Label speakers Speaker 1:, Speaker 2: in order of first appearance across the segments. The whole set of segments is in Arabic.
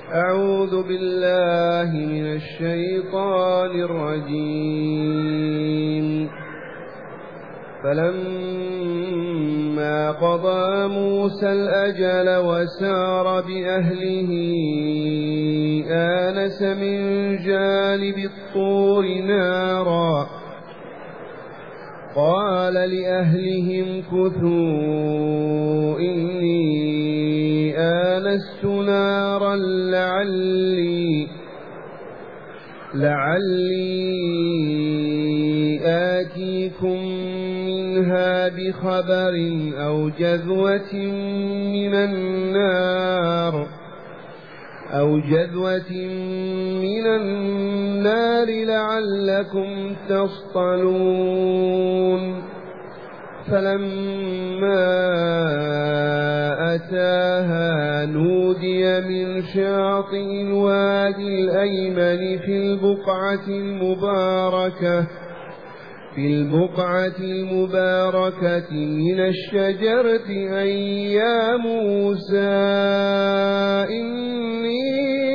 Speaker 1: أعوذ بالله من الشيطان الرجيم. فلما قضى موسى الأجل وسار بأهله آنس من جانب الطور نارا قال لأهلهم كثوا إني آنست نارا لعلي آتيكم منها بخبر أو جذوة من النار لعلكم تصطلون. فلما أتاها نودي من شاطئ الوادي الأيمن في البقعة المباركة من الشجرة أن يا موسى إني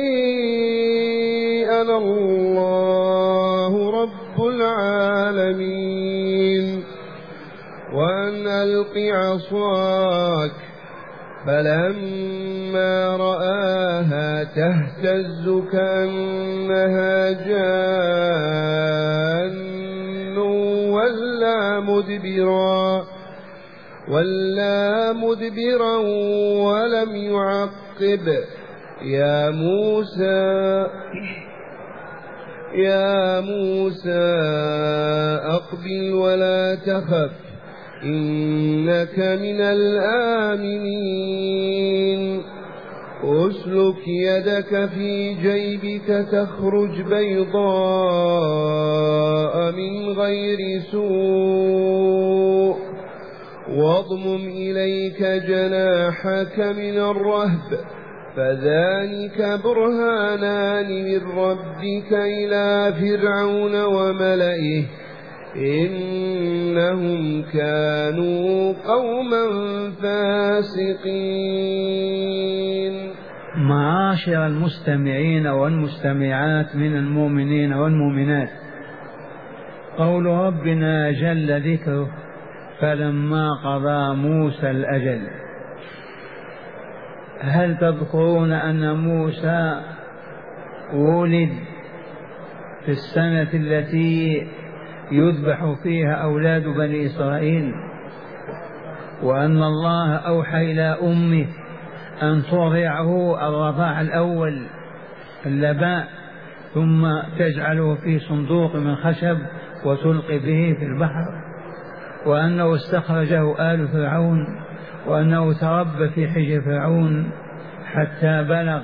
Speaker 1: أنا الله رب العالمين وأن ألق عصاك. فلما رآها تهتز كأنها جان ولا مدبرا ولم يعقب. يا موسى أقبل ولا تخف إنك من الآمنين. أسلك يدك في جيبك تخرج بيضاء من غير سوء واضمم إليك جناحك من الرهب فذلك برهانان من ربك إلى فرعون وملئه إنهم كانوا قوما فاسقين.
Speaker 2: معاشر المستمعين والمستمعات من المؤمنين والمؤمنات، قول ربنا جل ذكره فلما قضى موسى الأجل. هل تذكرون أن موسى ولد في السنة التي يذبح فيها أولاد بني إسرائيل، وأن الله أوحى إلى أمه أن ترضعه الرضاع الأول اللباء ثم تجعله في صندوق من خشب وتلقي به في البحر، وأنه استخرجه آل فرعون، وأنه تربى في حجر فرعون حتى بلغ،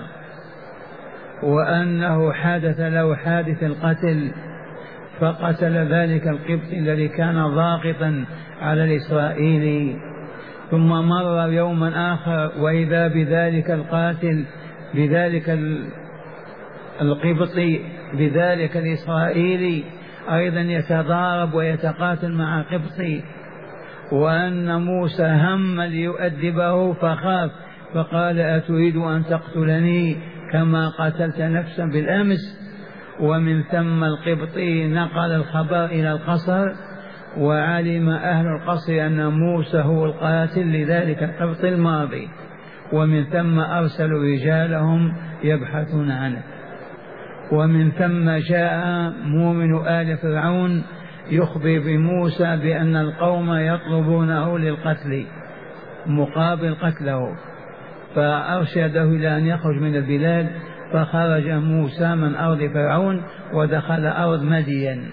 Speaker 2: وأنه حدث له حادث القتل فقتل ذلك القبطي الذي كان ضاغطا على الإسرائيلي. ثم مر يوما آخر وإذا بذلك القاتل بذلك القبطي بذلك الإسرائيلي أيضا يتضارب ويتقاتل مع قبطي، وأن موسى هم ليؤدبه فخاف فقال أتريد أن تقتلني كما قتلت نفسا بالأمس؟ ومن ثم القبطي نقل الخبر إلى القصر، وعلم أهل القصر أن موسى هو القاتل لذلك القبط الماضي، ومن ثم أرسلوا رجالهم يبحثون عنه. ومن ثم جاء مؤمن آل فرعون يخبر بموسى بأن القوم يطلبونه للقتل مقابل قتله، فأرشده إلى أن يخرج من البلاد، فخرج موسى من أرض فرعون ودخل أرض مدين.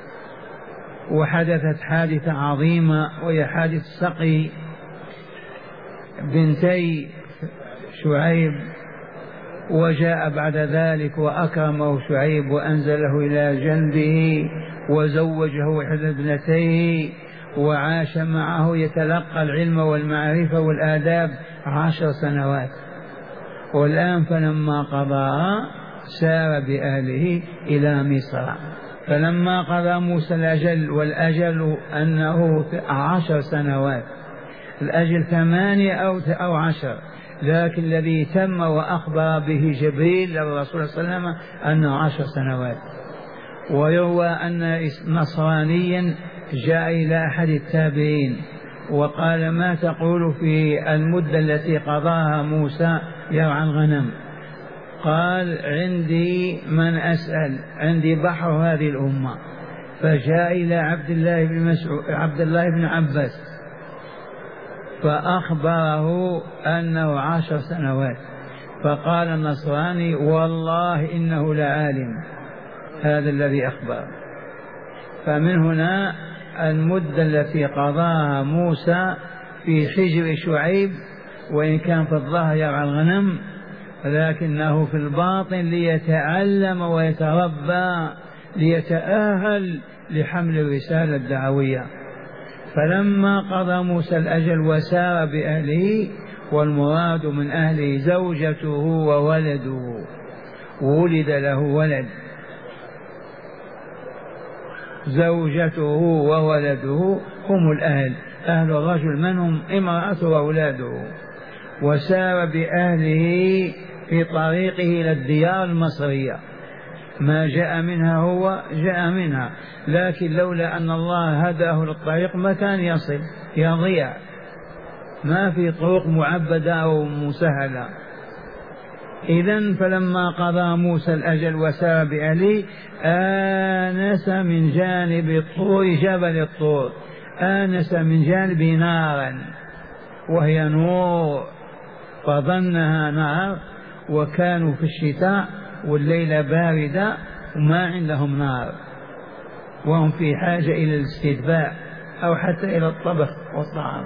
Speaker 2: وحدثت حادثة عظيمة وهي حادث سقي بنتي شعيب، وجاء بعد ذلك وأكرمه شعيب وأنزله إلى جنبه وزوجه إحدى ابنتيه وعاش معه يتلقى العلم والمعرفة والآداب 10 سنوات. والآن فلما قضى سار بأهله إلى مصر. فلما قضى موسى الأجل، والأجل أنه 10 سنوات، الأجل 8 أو 10، لكن الذي تم وأخبر به جبريل للرسول صلى الله عليه وسلم أنه 10 سنوات. ويروى أن نصرانيا جاء إلى أحد التابعين وقال: ما تقول في المدة التي قضاها موسى يرعى الغنم؟ قال: عندي من أسأل، عندي بحر هذه الأمة. فجاء إلى عبد الله بن عباس فأخبره أنه 10 سنوات. فقال النصراني: والله إنه لعالم، هذا الذي أخبر. فمن هنا المدة التي قضاها موسى في حجر شعيب، وإن كان في الظاهر يرعى الغنم، لكنه في الباطن ليتعلم ويتربى ليتأهل لحمل الرسالة الدعوية. فلما قضى موسى الأجل وسار بأهله، والمراد من أهله زوجته وولده، ولد له ولد، زوجته وولده هم الأهل، أهل الرجل من هم؟ امرأته وأولاده. وسار بأهله في طريقه إلى الديار المصرية، ما جاء منها هو جاء منها، لكن لولا أن الله هداه للطريق ما كان يصل، يضيع، ما في طرق معبدة أو مسهلة. إذن فلما قضى موسى الأجل وسار بأهله آنس من جانب الطور، جبل الطور، آنس من جانبه نارا وهي نور، فظنها نار، وكانوا في الشتاء والليلة باردة وما عندهم نار، وهم في حاجة إلى الاستدفاء أو حتى إلى الطبخ والطعام.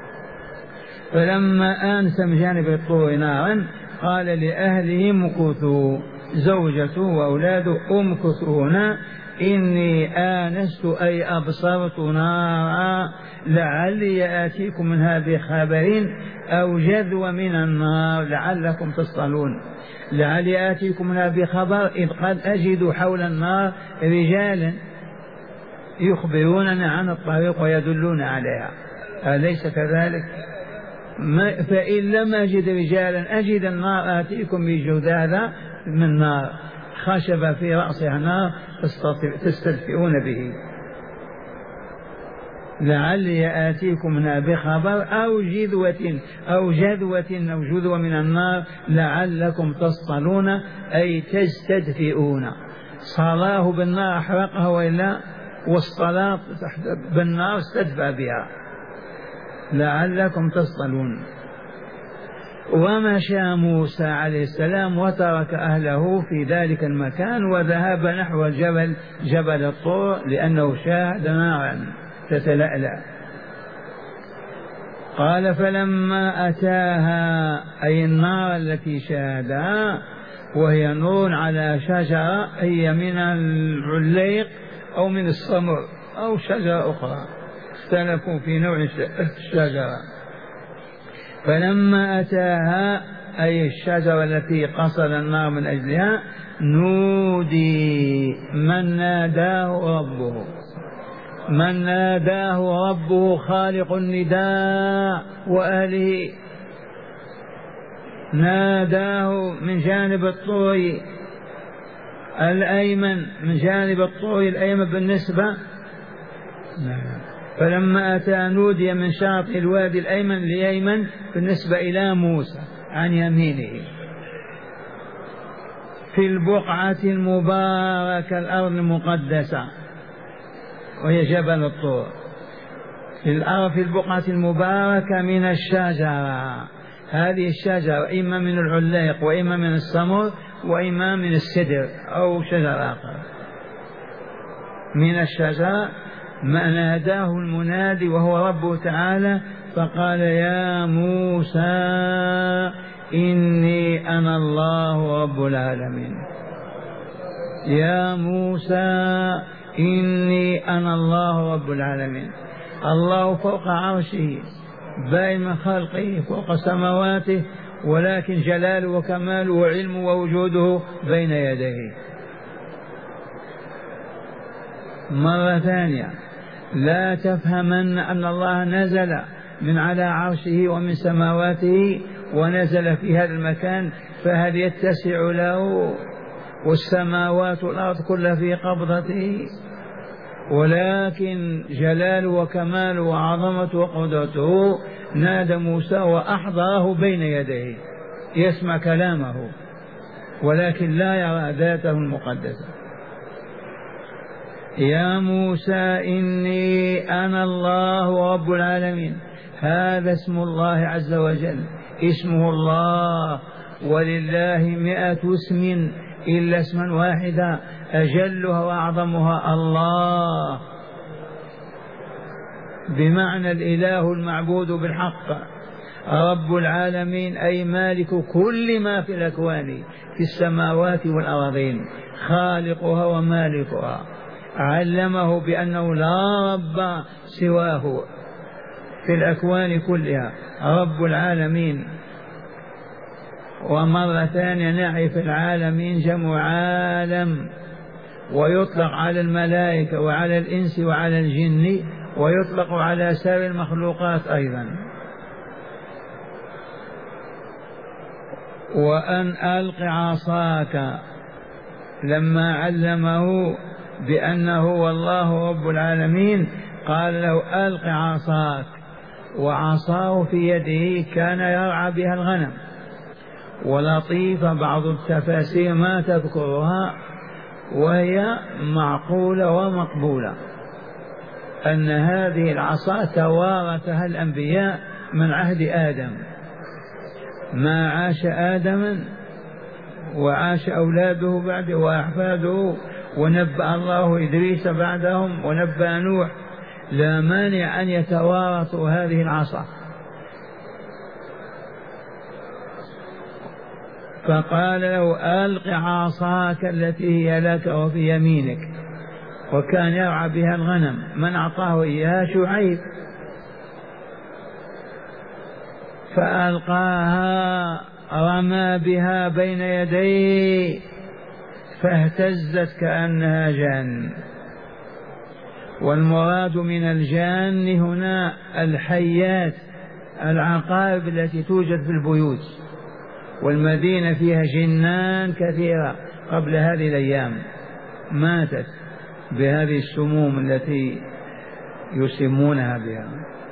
Speaker 2: فلما آنس من جانب الطور نارا قال لأهله امكثوا، زوجته وأولاده امكثوا هنا إني آنست أي أبصرت نارا لعلي آتيكم منها بخبر أو جذوة من النار لعلكم تصطلون. لعلي آتيكم منها بخبر إذ قد أجد حول النار رجالا يخبروننا عن الطريق ويدلون عليها، أليس كذلك؟ فإن لم أجد رجالا أجد النار آتيكم بجذاذة من نار، خشب في رأسها نار تستدفئون به. لعلي آتيكم منها بخبر أو جذوة أو جذوة من النار لعلكم تصطلون أي تستدفئون. صلاه بالنار أحرقها وإلا، والصلاة بالنار استدفى بها، لعلكم تصطلون. ومشى موسى عليه السلام وترك أهله في ذلك المكان وذهب نحو الجبل، جبل الطور، لأنه شاهد نارا تتلألأ. قال فلما أتاها أي النار التي شاهدها وهي نور على شجرة، هي من العليق أو من الصمر أو شجرة أخرى، اختلفوا في نوع الشجرة. فلما أتاها أي الشجرة التي قصد النار من أجلها نودي من ناداه ربه، من ناداه ربه خالق النداء وأهله، ناداه من جانب الطور الأيمن، من جانب الطور الأيمن بالنسبة. فلما أتى نودي من شاطئ الوادي الأيمن ليمن بالنسبة إلى موسى عن يمينه في البقعة المباركة الأرض المقدسة وهي جبل الطور، في الأرض في البقعة المباركة من الشجرة. هذه الشجرة إما من العليق وإما من السمر وإما من السدر أو شجر آخر. من الشجرة ما ناداه المنادي وهو ربه تعالى فقال يا موسى إني أنا الله رب العالمين، يا موسى إني أنا الله رب العالمين. الله فوق عرشه باين من خلقه فوق سماواته، ولكن جلاله وكماله وعلمه ووجوده بين يديه. مرة ثانية لا تفهمن أن الله نزل من على عرشه ومن سماواته ونزل في هذا المكان فهل يتسع له؟ والسماوات والأرض كلها في قبضته، ولكن جلاله وكماله وعظمته وقدرته نادى موسى وأحضره بين يديه يسمع كلامه، ولكن لا يرى ذاته المقدسة. يا موسى إني أنا الله رب العالمين. هذا اسم الله عز وجل، اسمه الله، ولله 100 اسم إلا اسما واحدا أجلها وأعظمها الله، بمعنى الإله المعبود بالحق، رب العالمين أي مالك كل ما في الأكوان في السماوات والأرضين، خالقها ومالكها. علمه بأنه لا رب سواه في الأكوان كلها، رب العالمين. ومرة ثانية نعرف العالمين جمع عالم، ويطلق على الملائكة وعلى الإنس وعلى الجن، ويطلق على سائر المخلوقات أيضا. وأن ألق عصاك، لما علمه بأنه والله رب العالمين قال له ألق عصاك، وعصاه في يده كان يرعى بها الغنم. ولطيفة بعض التفاسير ما تذكرها وهي معقولة ومقبولة، أن هذه العصا توارثها الأنبياء من عهد آدم، ما عاش آدم وعاش أولاده بعده وأحفاده، ونبأ الله إدريس بعدهم، ونبأ نوح، لا مانع أن يتوارثوا هذه العصا. فقال له ألق عصاك التي هي لك وفي يمينك، وكان يرعى بها الغنم. من أعطاه إياها؟ شعيب. فألقاها رمى بها بين يديه فاهتزت كأنها جان. والمراد من الجان هنا الحيات العقارب التي توجد في البيوت، والمدينة فيها جنان كثيرة قبل هذه الأيام ماتت بهذه السموم التي يسمونها بها.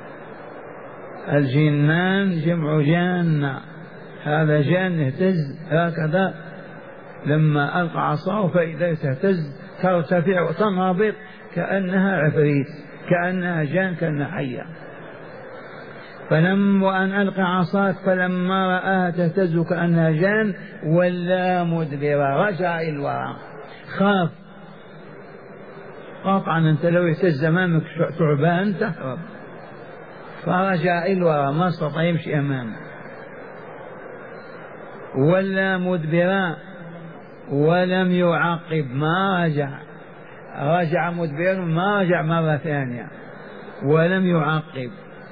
Speaker 2: الجنان جمع جان، هذا جان اهتز هكذا لما ألقى عصاه فإذا تهتز ترتفع وتنهبط كأنها عفريت، كأنها جان، كأنها حية. فلما أن ألقى عصاك فلما رآها تهتز كأنها جان ولا مدبرا، رجع إلى الوراء، خاف. قطعا أنت لو يهتز أمامك ثعبان تهرب، فرجع إلى الوراء، ما استطاع يمشي أمامه. ولا مدبرا ولم يعقب، ما رجع، رجع مدبرا ما رجع مرة ثانية ولم يعقب.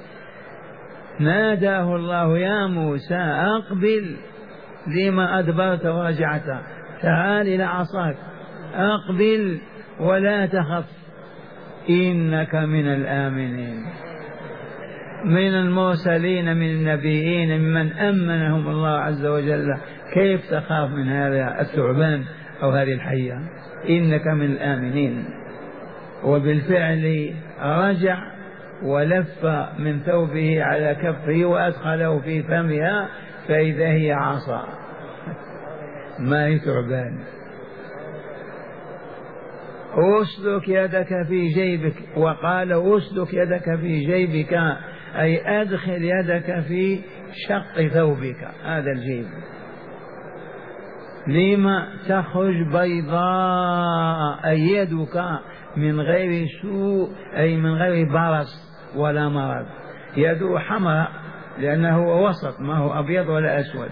Speaker 2: ناداه الله يا موسى أقبل، لما أدبرت ورجعت؟ تعال إلى عصاك، أقبل ولا تخف، إنك من الآمنين، من المرسلين، من النبيين، ممن أمنهم الله عز وجل. كيف تخاف من هذا الثعبان أو هذه الحية؟ إنك من الآمنين. وبالفعل رجع ولف من ثوبه على كفه وأدخله في فمها فإذا هي عصا، ما هي ثعبان. أسلك يدك في جيبك، وقال أسلك يدك في جيبك أي أدخل يدك في شق ثوبك، هذا الجيب، لما تخرج بيضاء، أي يدك من غير سوء، أي من غير برص ولا مرض. يده حمراء لأنه هو وسط، ما هو أبيض ولا أسود.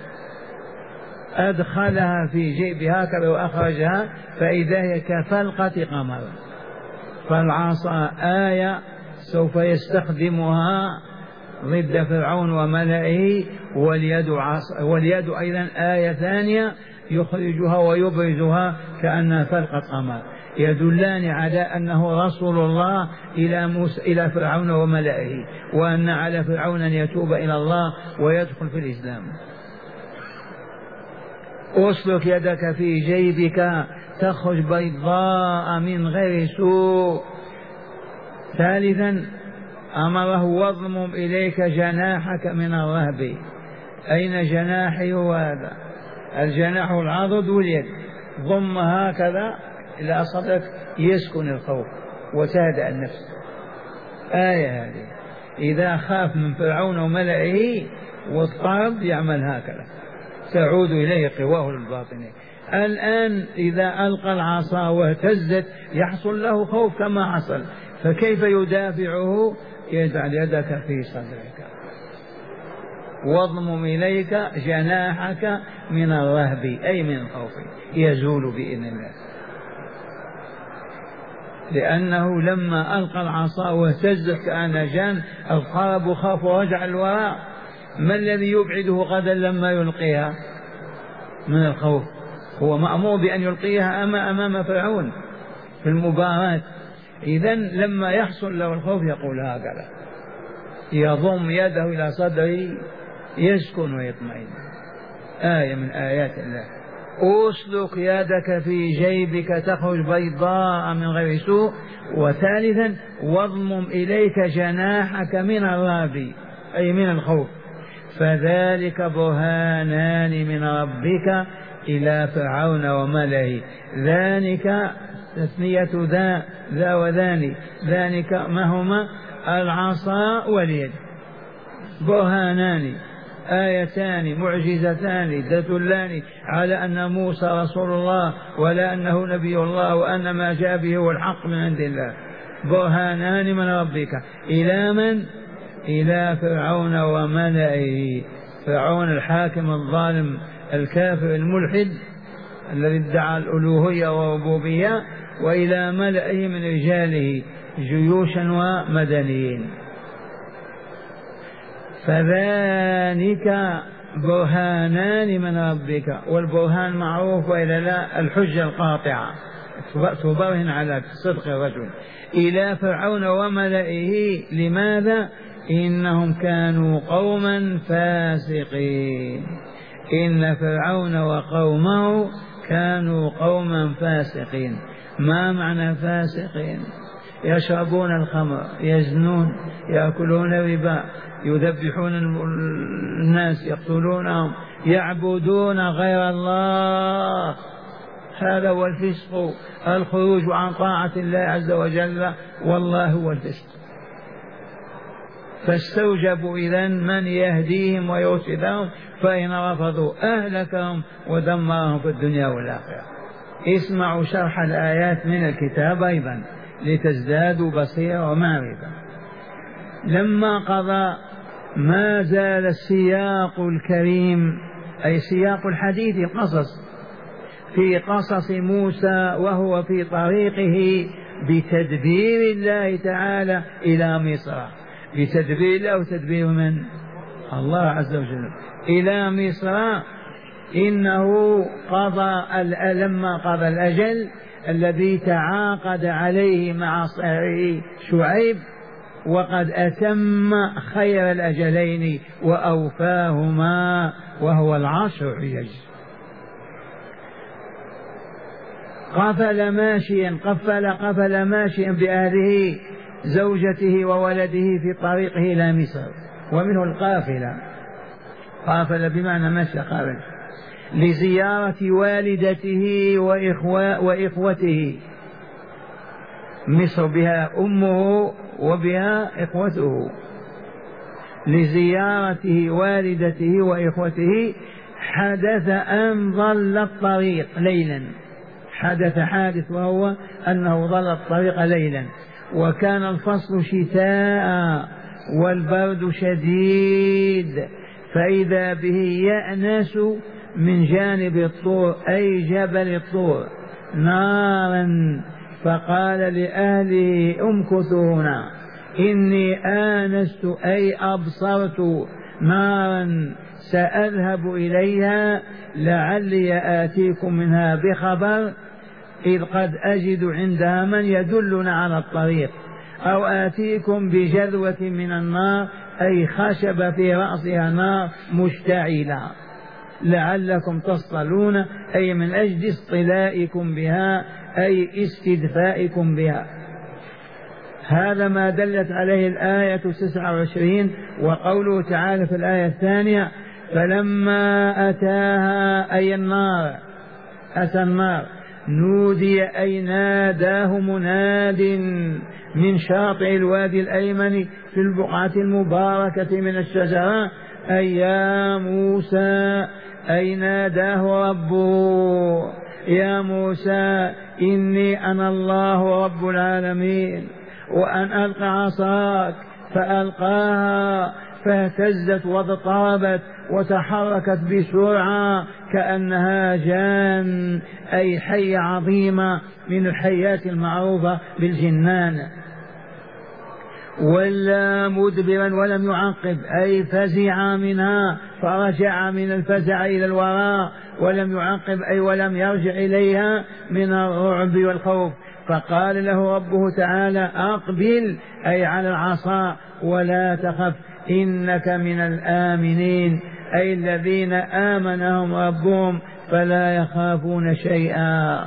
Speaker 2: أدخلها في جيبها هكذا وأخرجها فإذا هي كفلقة قمر. فالعصا آية سوف يستخدمها ضد فرعون وملئه، واليد أيضا آية ثانية يخرجها ويبرزها كأنها فلقة قمر. يدلان على أنه رسول الله إلى فرعون وملئه، وأن على فرعون أن يتوب إلى الله ويدخل في الإسلام. أسلك يدك في جيبك تخرج بيضاء من غير سوء. ثالثا أمره واضمم إليك جناحك من الرهب. أين جناحي؟ هذا الجناح العضد واليد، ضم هكذا إلى صدرك يسكن الخوف وتهدأ النفس. آية هذه إذا خاف من فرعون وملئه واضطرب يعمل هكذا تعود إليه قواه الباطنية. الآن إذا ألقى العصا واهتزت يحصل له خوف كما حصل، فكيف يدافعه؟ يجعل يدك في صدرك واضمم إليك جناحك من الرهب أي من الخوف، يزول بإذن الله. لأنه لما ألقى العصا واهتزت كأن جان اضطرب وخاف ورجع الوراء، ما الذي يبعده غدا لما يلقيها من الخوف؟ هو مأمور بأن يلقيها أمام فرعون في المباراة. إذن لما يحصل له الخوف يقول هكذا، يضم يده إلى صدره يسكن ويطمئن. آية من آيات الله. أسلك يدك في جيبك تخرج بيضاء من غير سوء. وثالثا واضمم إليك جناحك من الرهب أي من الخوف. فذلك برهانان من ربك إلى فرعون وملئه. ذلك تثنية ذا وذاني. ذلك ما هما؟ العصا واليد. برهانان آيتان معجزتان تدلان على أن موسى رسول الله ولا أنه نبي الله وأن ما جاء به هو الحق من عند الله. برهانان من ربك إلى من؟ إلى فرعون وملئه. فرعون الحاكم الظالم الكافر الملحد الذي ادعى الألوهية والربوبية، وإلى ملئه من رجاله جيوشا ومدنيين. فذلك برهانان من ربك. والبرهان معروف وإلا لا؟ الحجة القاطعة تبرهن على صدق الرجل. إلى فرعون وملئه. لماذا؟ إنهم كانوا قوما فاسقين. إن فرعون وقومه كانوا قوما فاسقين. ما معنى فاسقين؟ يشربون الخمر، يزنون، يأكلون الربا، يذبحون الناس، يقتلونهم، يعبدون غير الله. هذا هو الفسق، الخروج عن طاعة الله عز وجل، والله هو الفسق. فاستوجبوا إذن من يهديهم ويرشدهم، فإن رفضوا أهلكهم ودمرهم في الدنيا والآخرة. اسمعوا شرح الآيات من الكتاب أيضا لتزدادوا بصيرة ومعرفة. لما قضى ما زال السياق الكريم أي سياق الحديث القصص في قصص موسى وهو في طريقه بتدبير الله تعالى إلى مصر. بتدبير الله وتدبير من؟ الله عز وجل إلى مصر. إنه قضى لما قضى الأجل الذي تعاقد عليه مع صاحبه شعيب، وقد أتم خير الأجلين وأوفاهما وهو العشر حجج. قفل ماشيا بأهله زوجته وولده في طريقه إلى مصر، ومنه القافلة. قافل بمعنى مشى قابل لزيارة والدته وإخوته. مصر بها أمه وبها إخوته. لزيارته والدته وإخوته. حدث أن ضل الطريق ليلا. حدث حادث وهو أنه ضل الطريق ليلا، وكان الفصل شتاء والبرد شديد، فإذا به يأنس من جانب الطور أي جبل الطور نارا، فقال لأهله امكثوا هنا إني آنست أي أبصرت نارا سأذهب إليها لعلي آتيكم منها بخبر إذ قد أجد عندها من يدلنا على الطريق، أو آتيكم بجذوة من النار أي خشب في رأسها نار مشتعلة لعلكم تصطلون، أي من أجل اصطلائكم بها أي استدفائكم بها. هذا ما دلت عليه الآية 29. وقوله تعالى في الآية الثانية فلما أتاها أي النار، أتى النار نودي أي ناداه مناد من شاطئ الوادي الأيمن في البقعة المباركة من الشجرة أي يا موسى، أي ناداه ربه يا موسى إني أنا الله رب العالمين، وأن ألق عصاك فألقاها فاهتزت واضطربت وتحركت بسرعة كأنها جان أي حية عظيمة من الحيات المعروفة بالجنان، ولا مدبرا ولم يعقب أي فزع منها فرجع من الفزع إلى الوراء، ولم يعقب أي ولم يرجع إليها من الرعب والخوف. فقال له ربه تعالى أقبل أي على العصا ولا تخف إنك من الآمنين، أي الذين آمنهم ربهم فلا يخافون شيئا.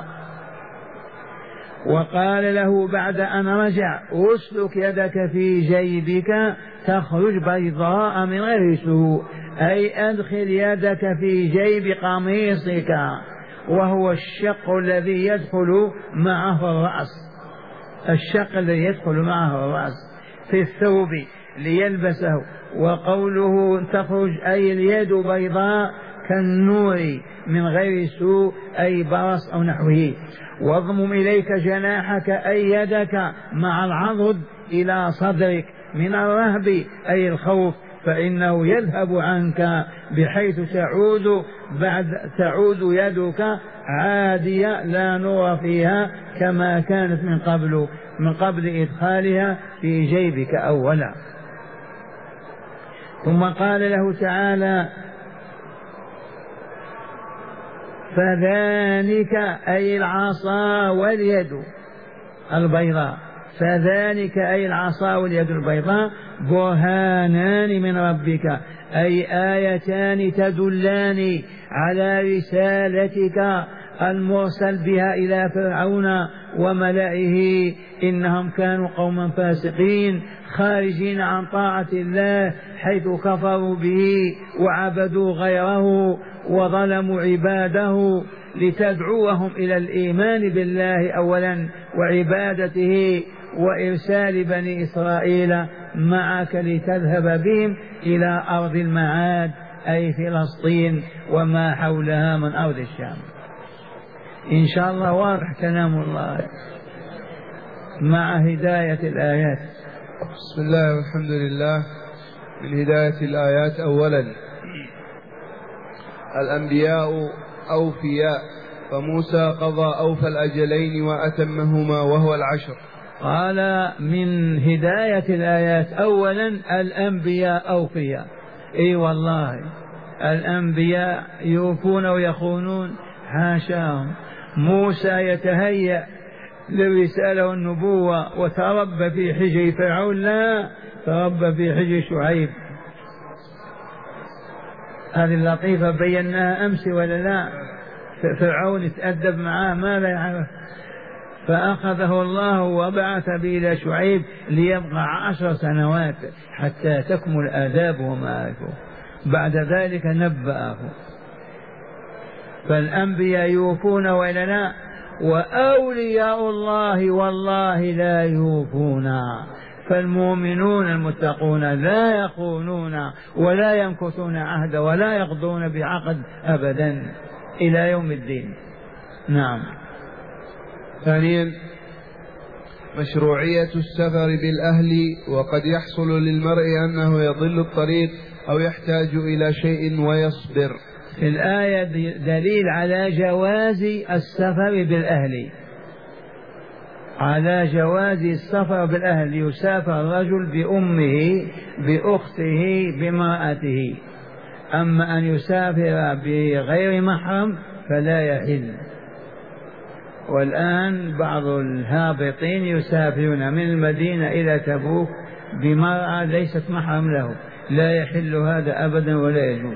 Speaker 2: وقال له بعد أن رجع أسلك يدك في جيبك تخرج بيضاء من غير سوء، أي أدخل يدك في جيب قميصك، وهو الشق الذي يدخل معه الرأس، الشق الذي يدخل معه الرأس في الثوب ليلبسه. وقوله تخرج أي اليد بيضاء كالنور من غير سوء أي برص أو نحوه. واضمم إليك جناحك أي يدك مع العضد إلى صدرك من الرهب أي الخوف، فإنه يذهب عنك بحيث تعود يدك عادية لا نور فيها كما كانت من قبل إدخالها في جيبك أولا. ثم قال له تعالى فذلك أي العصا واليد البيضاء، فذلك أي العصا واليد البيضاء برهانان من ربك أي آيتان تدلان على رسالتك المرسل بها إلى فرعون وملئه، إنهم كانوا قوما فاسقين خارجين عن طاعة الله حيث كفروا به وعبدوا غيره وظلموا عباده، لتدعوهم إلى الإيمان بالله أولا وعبادته وإرسال بني إسرائيل معك لتذهب بهم إلى أرض المعاد أي فلسطين وما حولها من أرض الشام. إن شاء الله واضح كلام الله مع هداية الآيات.
Speaker 1: بسم الله والحمد لله. من هداية الآيات أولا الأنبياء أوفياء، فموسى قضى أوفى الأجلين وأتمهما وهو العشر.
Speaker 2: قال من هداية الآيات أولا الأنبياء أوفياء، أي والله الأنبياء يوفون ويخونون حاشاهم. موسى يتهيأ للرسالة والنبوة وتربى في حجر فرعون، لا تربى في حجر شعيب. هذه اللطيفة بيناها أمس ولا لا؟ فرعون يتأدب معاه ما لا يعرف، فأخذه الله وبعث به إلى شعيب ليبقى 10 سنوات حتى تكمل آدابه ومعارفه، بعد ذلك نبأه. فالأنبياء يوفون وإلنا، وأولياء الله والله لا يوفون. فالمؤمنون المتقون لا يخونون ولا ينكثون عهدا ولا يقضون بعقد أبدا إلى يوم الدين. نعم.
Speaker 1: ثانيا مشروعية السفر بالأهل، وقد يحصل للمرء أنه يضل الطريق أو يحتاج إلى شيء ويصبر.
Speaker 2: في الآية دليل على جواز السفر بالأهل، على جواز السفر بالأهل. يسافر الرجل بأمه بأخته بامرأته، أما أن يسافر بغير محرم فلا يحل. والآن بعض الهابطين يسافرون من المدينة إلى تبوك بمرأة ليست محرم له، لا يحل هذا أبدا ولا يجوز.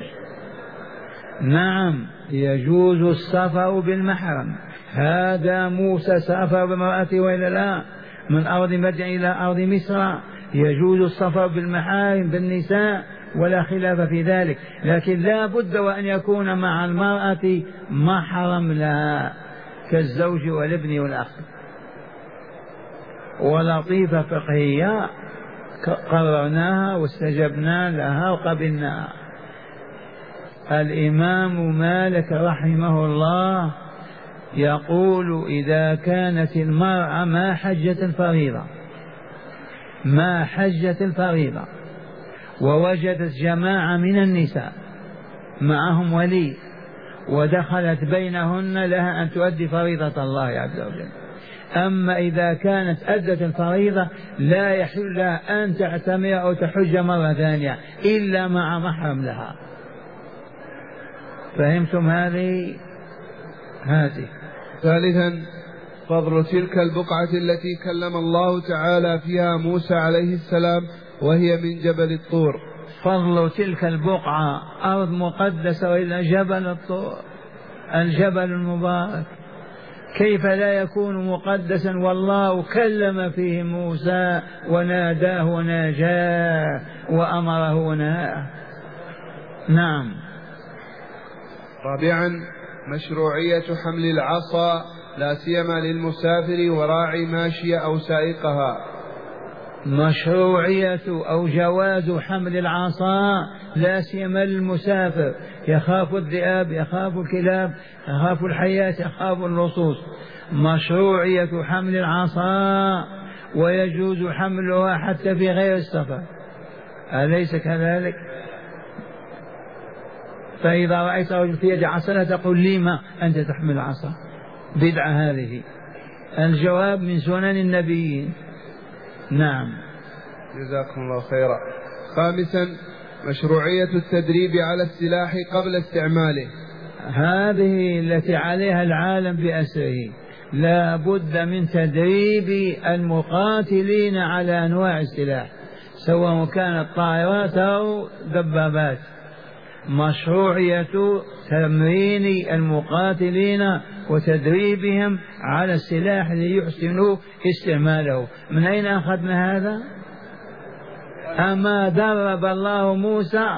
Speaker 2: نعم يجوز السفر بالمحرم، هذا موسى سافر بامرأته وإلا لا، من أرض مدين إلى أرض مصر، يجوز السفر بالمحارم بالنساء ولا خلاف في ذلك، لكن لا بد وأن يكون مع المرأة محرم لها كالزوج والابن والأخ. ولطيفة فقهية قررناها واستجبنا لها وقبلناها. الإمام مالك رحمه الله يقول إذا كانت المرأة ما حجت الفريضة ووجدت جماعة من النساء معهم ولي ودخلت بينهن لها أن تؤدي فريضة الله عز وجل. أما إذا كانت أدت الفريضة لا يحل لها أن تعتمر أو تحج مرة ثانية إلا مع محرم لها. فهمتم هذه؟
Speaker 1: ثالثا فضل تلك البقعة التي كلم الله تعالى فيها موسى عليه السلام وهي من جبل الطور.
Speaker 2: فضل تلك البقعة أرض مقدسة وإلى جبل الطور الجبل المبارك، كيف لا يكون مقدسا والله كلم فيه موسى وناداه وناجاه وأمره ونهاه. نعم.
Speaker 1: رابعا مشروعية حمل العصا لا سيما للمسافر وراعي ماشية أو سائقها.
Speaker 2: مشروعية أو جواز حمل العصا لا سيما للمسافر، يخاف الذئاب، يخاف الكلاب، يخاف الحيات، يخاف اللصوص. مشروعية حمل العصا ويجوز حملها حتى في غير السفر، أليس كذلك؟ فإذا رأيت رجل في يد عصا لا تقول لي ما أنت تحمل عصا، بدعة هذه. الجواب من سنن النبيين. نعم.
Speaker 1: جزاكم الله خيرا. خامسا مشروعية التدريب على السلاح قبل استعماله،
Speaker 2: هذه التي عليها العالم بأسره. لا بد من تدريب المقاتلين على أنواع السلاح سواء كانت طائرات أو دبابات. مشروعية تمرين المقاتلين وتدريبهم على السلاح ليحسنوا استعماله. من أين أخذنا هذا؟ أما درب الله موسى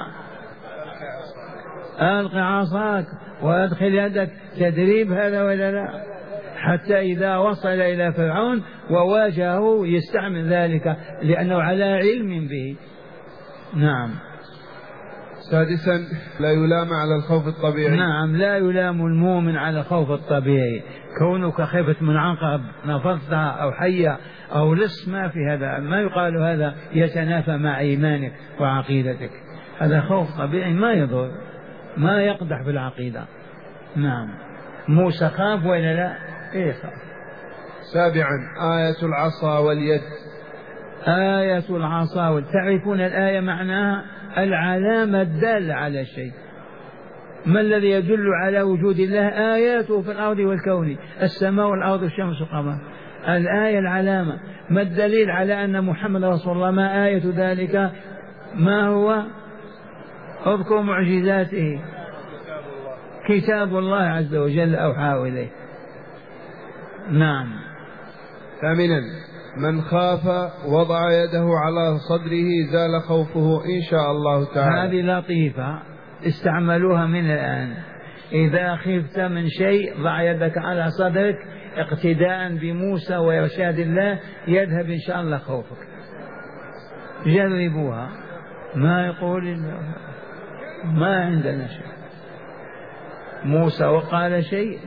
Speaker 2: ألق عصاك وأدخل يدك، تدريب هذا ولا لا؟ حتى إذا وصل إلى فرعون وواجهه يستعمل ذلك لأنه على علم به. نعم.
Speaker 1: سادسا لا يلام على الخوف الطبيعي.
Speaker 2: نعم لا يلام المؤمن على الخوف الطبيعي، كونك خفت من عنقب نفضتها أو حية أو لص، ما في هذا، ما يقال هذا يتنافى مع إيمانك وعقيدتك، هذا خوف طبيعي ما يضر، ما يقدح في العقيدة. نعم. موسى خاف ولا لا؟ إيه خاف.
Speaker 1: سابعا آية العصا واليد.
Speaker 2: آية العصا، تعرفون الآية معناها العلامة الدالة على الشيء. ما الذي يدل على وجود الله؟ آياته في الأرض والكون، السماء والأرض والشمس والقمر. الآية العلامة. ما الدليل على أن محمد رسول الله؟ ما آية ذلك؟ ما هو؟ اذكر معجزاته. كتاب الله عز وجل أوحاه إليه. نعم.
Speaker 1: ثامنا من خاف وضع يده على صدره زال خوفه إن شاء الله تعالى.
Speaker 2: هذه لطيفة استعملوها من الآن. إذا خفت من شيء ضع يدك على صدرك اقتداء بموسى وإرشاد الله يذهب إن شاء الله خوفك. جربوها. ما يقول ما عندنا شيء. موسى وقال شيء؟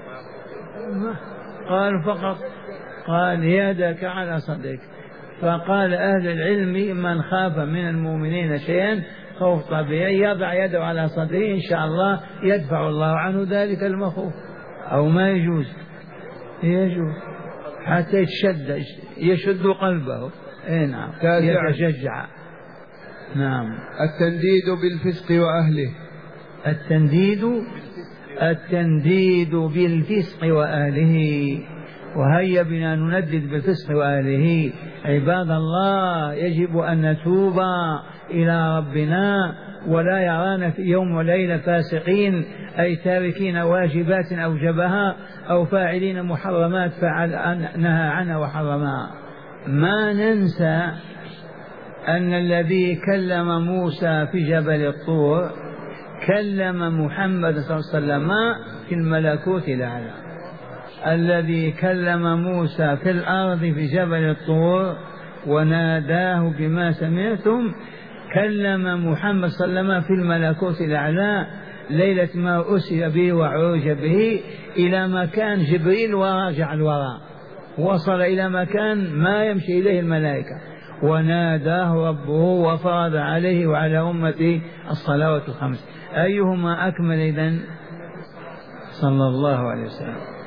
Speaker 2: قال فقط قال يدك على صدرك. فقال أهل العلم من خاف من المؤمنين شيئا خوف طبيعي يضع يده على صدره إن شاء الله يدفع الله عنه ذلك المخوف. أو ما يجوز؟ يجوز حتى يشد قلبه. نعم. يتشجع. نعم.
Speaker 1: التنديد بالفسق وأهله.
Speaker 2: التنديد التنديد بالفسق وأهله. وهيا بنا نندد بالفسق وأهله. عباد الله، يجب أن نتوب إلى ربنا ولا يرانا في يوم وليلة فاسقين، أي تاركين واجبات أوجبها أو فاعلين محرمات نهى عنها وحرمها. ما ننسى أن الذي كلم موسى في جبل الطور كلم محمد صلى الله عليه وسلم في الملكوت الأعلى. الذي كلم موسى في الأرض في جبل الطور وناداه بما سمعتم كلم محمد صلى الله عليه وسلم في الملكوت الأعلى ليلة ما أسر به وعرج به إلى مكان جبريل ورجع الوراء، وصل إلى مكان ما يمشي إليه الملائكة، وناداه ربه وفرض عليه وعلى أمته الصلوات الخمس. أيهما أكمل إذن؟ صلى الله عليه وسلم.